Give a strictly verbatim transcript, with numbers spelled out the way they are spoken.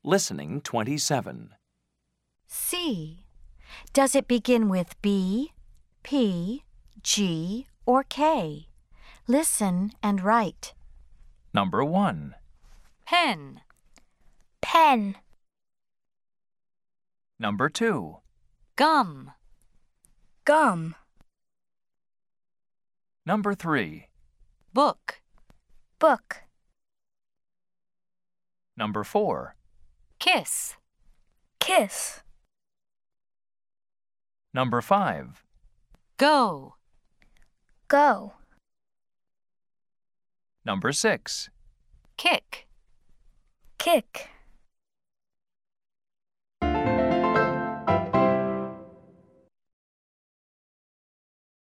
Listening twenty-seven. C. Does it begin with B, P, G, or K? Listen and write. Number one. Pen. Pen. Number two. Gum. Gum. Number three. Book. Book. Number four. Kiss. Kiss. Number five. Go. Go. Number six. Kick. Kick.